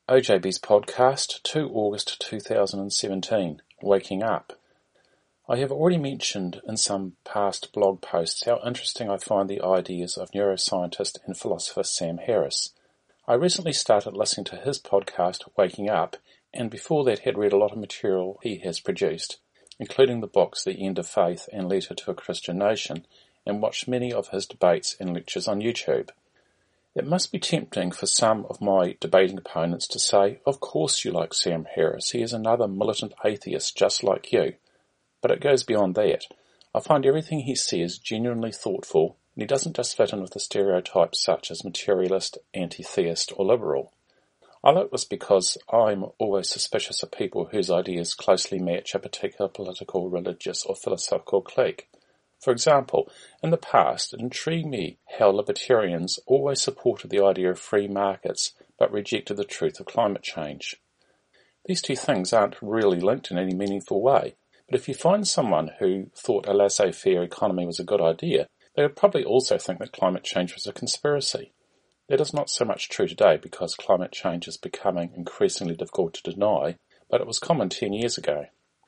OJB's podcast, 2 August 2017, Waking Up. I have already mentioned in some past blog posts how interesting I find the ideas of neuroscientist and philosopher Sam Harris. I recently started listening to his podcast, Waking Up, and before that had read a lot of material he has produced, including the books The End of Faith and Letter to a Christian Nation, and watched many of his debates and lectures on YouTube. It must be tempting for some of my debating opponents to say, of course you like Sam Harris, he is another militant atheist just like you. But it goes beyond that. I find everything he says genuinely thoughtful, and he doesn't just fit in with the stereotypes such as materialist, anti-theist, or liberal. I like this because I'm always suspicious of people whose ideas closely match a particular political, religious, or philosophical clique. For example, in the past, it intrigued me how libertarians always supported the idea of free markets, but rejected the truth of climate change. These two things aren't really linked in any meaningful way. But if you find someone who thought a laissez-faire economy was a good idea, they would probably also think that climate change was a conspiracy. That is not so much true today because climate change is becoming increasingly difficult to deny, but it was common 10 years ago.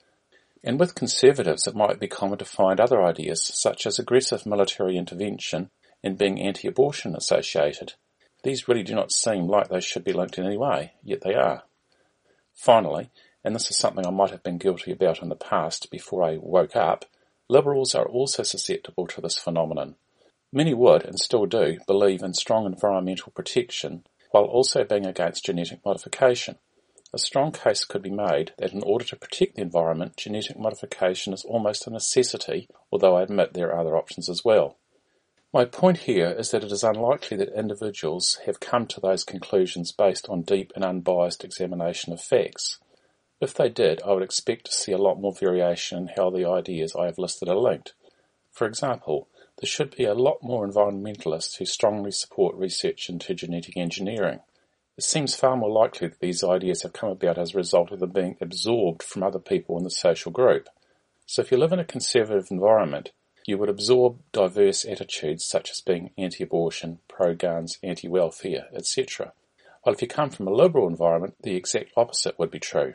And with conservatives it might be common to find other ideas, such as aggressive military intervention and being anti-abortion associated. These really do not seem like they should be linked in any way, yet they are. Finally, and this is something I might have been guilty about in the past before I woke up, liberals are also susceptible to this phenomenon. Many would, and still do, believe in strong environmental protection, while also being against genetic modification. A strong case could be made that in order to protect the environment, genetic modification is almost a necessity, although I admit there are other options as well. My point here is that it is unlikely that individuals have come to those conclusions based on deep and unbiased examination of facts. If they did, I would expect to see a lot more variation in how the ideas I have listed are linked. For example, there should be a lot more environmentalists who strongly support research into genetic engineering. It seems far more likely that these ideas have come about as a result of them being absorbed from other people in the social group. So if you live in a conservative environment, you would absorb diverse attitudes such as being anti-abortion, pro-guns, anti-welfare, etc. While if you come from a liberal environment, the exact opposite would be true.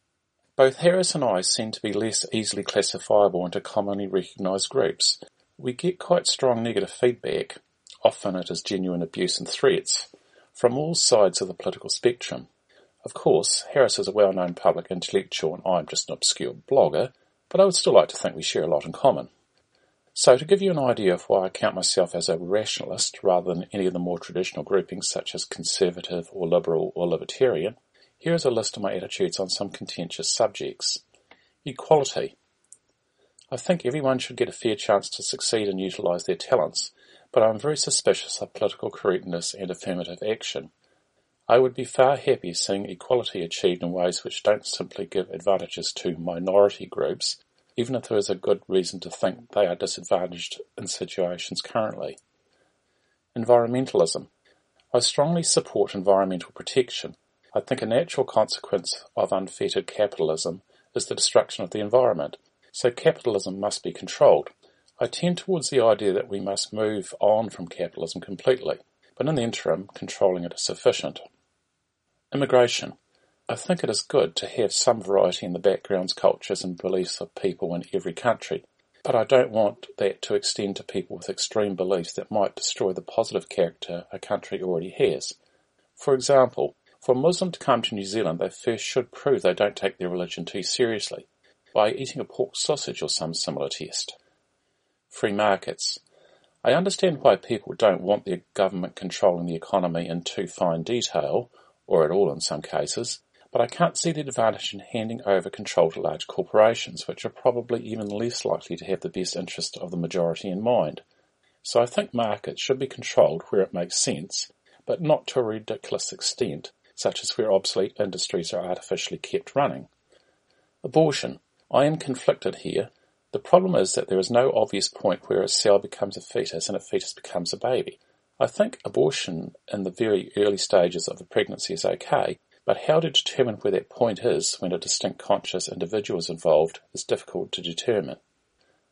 Both Harris and I seem to be less easily classifiable into commonly recognised groups. We get quite strong negative feedback, often it is genuine abuse and threats, from all sides of the political spectrum. Of course, Harris is a well-known public intellectual and I'm just an obscure blogger, but I would still like to think we share a lot in common. So to give you an idea of why I count myself as a rationalist rather than any of the more traditional groupings such as conservative or liberal or libertarian, here is a list of my attitudes on some contentious subjects. Equality. I think everyone should get a fair chance to succeed and utilise their talents, but I am very suspicious of political correctness and affirmative action. I would be far happier seeing equality achieved in ways which don't simply give advantages to minority groups, even if there is a good reason to think they are disadvantaged in situations currently. Environmentalism. I strongly support environmental protection. I think a natural consequence of unfettered capitalism is the destruction of the environment, so capitalism must be controlled. I tend towards the idea that we must move on from capitalism completely, but in the interim, controlling it is sufficient. Immigration. I think it is good to have some variety in the backgrounds, cultures and beliefs of people in every country, but I don't want that to extend to people with extreme beliefs that might destroy the positive character a country already has. For example, for a Muslim to come to New Zealand, they first should prove they don't take their religion too seriously, by eating a pork sausage or some similar test. Free markets. I understand why people don't want their government controlling the economy in too fine detail, or at all in some cases, but I can't see the advantage in handing over control to large corporations, which are probably even less likely to have the best interest of the majority in mind. So I think markets should be controlled where it makes sense, but not to a ridiculous extent, such as where obsolete industries are artificially kept running. Abortion. I am conflicted here. The problem is that there is no obvious point where a cell becomes a fetus and a fetus becomes a baby. I think abortion in the very early stages of the pregnancy is okay, but how to determine where that point is when a distinct conscious individual is involved is difficult to determine.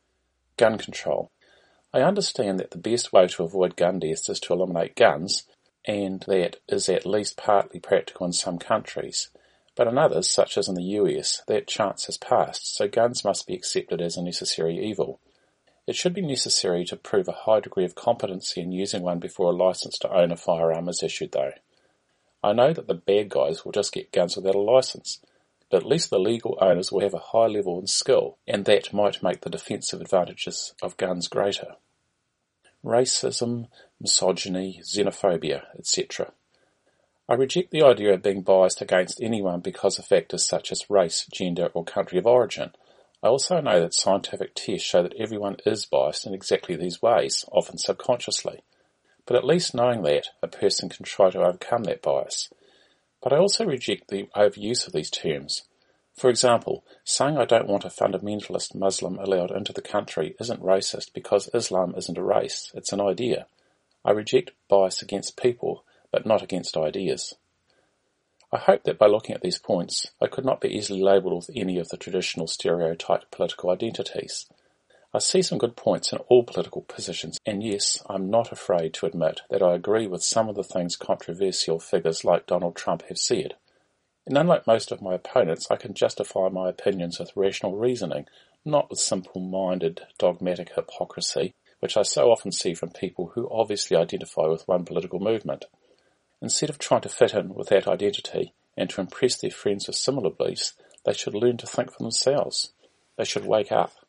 Gun control. I understand that the best way to avoid gun deaths is to eliminate guns, and that is at least partly practical in some countries, but in others, such as in the US, that chance has passed, so guns must be accepted as a necessary evil. It should be necessary to prove a high degree of competency in using one before a license to own a firearm is issued, though. I know that the bad guys will just get guns without a license, but at least the legal owners will have a high level of skill, and that might make the defensive advantages of guns greater. Racism, misogyny, xenophobia, etc. I reject the idea of being biased against anyone because of factors such as race, gender, or country of origin. I also know that scientific tests show that everyone is biased in exactly these ways, often subconsciously. But at least knowing that, a person can try to overcome that bias. But I also reject the overuse of these terms. For example, saying I don't want a fundamentalist Muslim allowed into the country isn't racist because Islam isn't a race, it's an idea. I reject bias against people, but not against ideas. I hope that by looking at these points, I could not be easily labelled with any of the traditional stereotyped political identities. I see some good points in all political positions, and yes, I'm not afraid to admit that I agree with some of the things controversial figures like Donald Trump have said. And unlike most of my opponents, I can justify my opinions with rational reasoning, not with simple-minded, dogmatic hypocrisy, which I so often see from people who obviously identify with one political movement. Instead of trying to fit in with that identity and to impress their friends with similar beliefs, they should learn to think for themselves. They should wake up.